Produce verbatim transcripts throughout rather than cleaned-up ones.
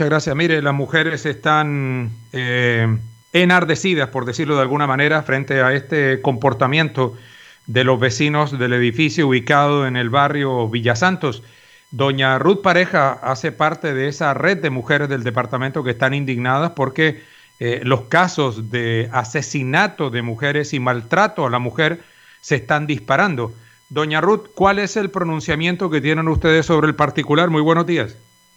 Muchas gracias. Mire, las mujeres están eh, enardecidas, por decirlo de alguna manera, frente a este comportamiento de los vecinos del edificio ubicado en el barrio Villasantos. Doña Ruth Pareja hace parte de esa red de mujeres del departamento que están indignadas porque eh, los casos de asesinato de mujeres y maltrato a la mujer se están disparando. Doña Ruth, ¿cuál es el pronunciamiento que tienen ustedes sobre el particular? Muy buenos días.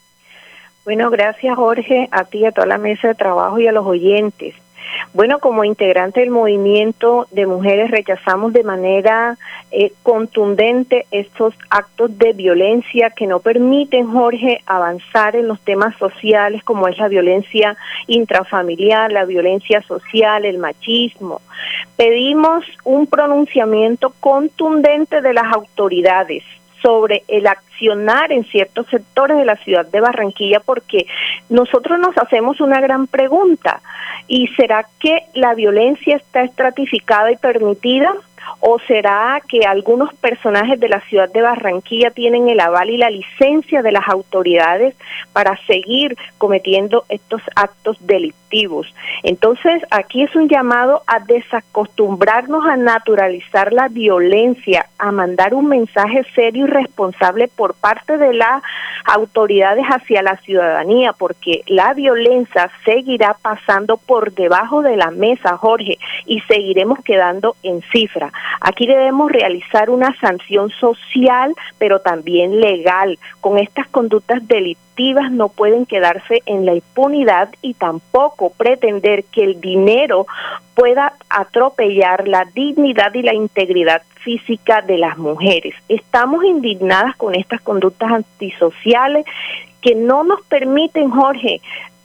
Bueno, gracias Jorge, a ti, a toda la mesa de trabajo y a los oyentes. Bueno, como integrante del movimiento de mujeres rechazamos de manera eh, contundente estos actos de violencia que no permiten, Jorge, avanzar en los temas sociales como es la violencia intrafamiliar, la violencia social, el machismo. Pedimos un pronunciamiento contundente de las autoridades sobre el accionar en ciertos sectores de la ciudad de Barranquilla, porque nosotros nos hacemos una gran pregunta, ¿y será que la violencia está estratificada y permitida? ¿O será que algunos personajes de la ciudad de Barranquilla tienen el aval y la licencia de las autoridades para seguir cometiendo estos actos delictivos? Entonces, aquí es un llamado a desacostumbrarnos a naturalizar la violencia, a mandar un mensaje serio y responsable por parte de las autoridades hacia la ciudadanía, porque la violencia seguirá pasando por debajo de la mesa, Jorge, y seguiremos quedando en cifra. Aquí debemos realizar una sanción social, pero también legal. Con estas conductas delictivas no pueden quedarse en la impunidad y tampoco pretender que el dinero pueda atropellar la dignidad y la integridad física de las mujeres. Estamos indignadas con estas conductas antisociales que no nos permiten, Jorge,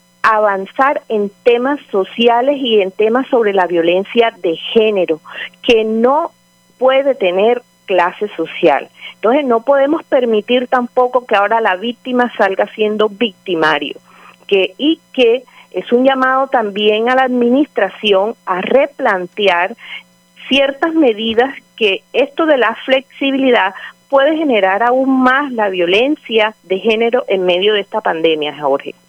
avanzar en temas sociales y en temas sobre la violencia de género, que no puede tener clase social. Entonces no podemos permitir tampoco que ahora la víctima salga siendo victimario, que y que es un llamado también a la administración a replantear ciertas medidas, que esto de la flexibilidad puede generar aún más la violencia de género en medio de esta pandemia, Jorge.